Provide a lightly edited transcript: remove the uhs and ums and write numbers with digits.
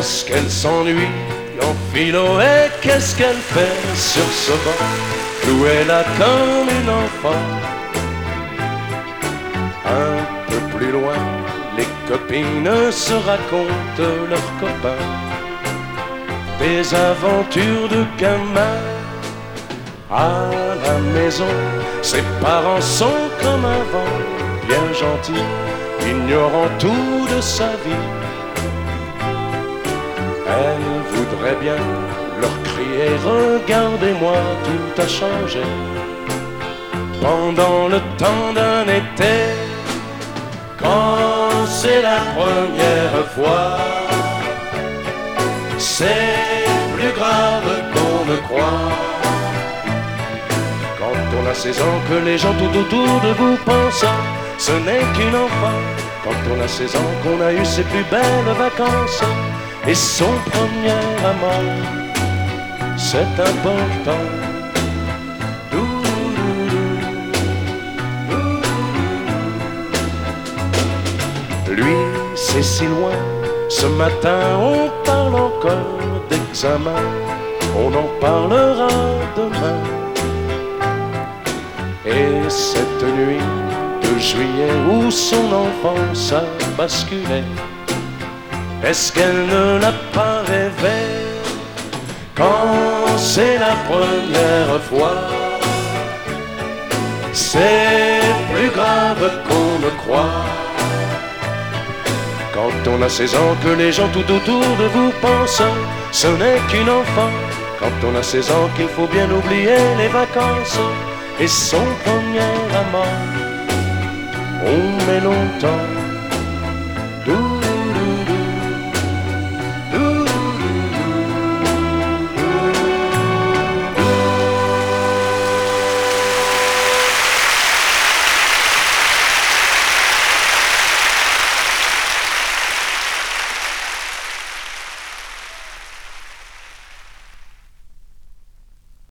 Est-ce qu'elle s'ennuie en philo et qu'est-ce qu'elle fait sur ce banc clouée là comme une enfant? Un peu plus loin, les copines se racontent leurs copains, des aventures de gamins. À la maison, ses parents sont comme avant, bien gentils, ignorant tout de sa vie. Elle voudrait bien leur crier: regardez-moi, tout a changé. Pendant le temps d'un été, quand c'est la première fois, c'est plus grave qu'on ne croit. Quand on a 16 ans, que les gens tout autour de vous pensent, ce n'est qu'une enfant. Quand on a 16 ans, qu'on a eu ses plus belles vacances et son premier amour, c'est important. Lui, c'est si loin. Ce matin, on parle encore d'examen. On en parlera demain. Et cette nuit de juillet où son enfance a basculé, est-ce qu'elle ne l'a pas rêvé? Quand c'est la première fois, c'est plus grave qu'on ne croit. Quand on a 16 ans, que les gens tout autour de vous pensent, ce n'est qu'une enfant. Quand on a 16 ans, qu'il faut bien oublier les vacances et son premier amour. On met longtemps,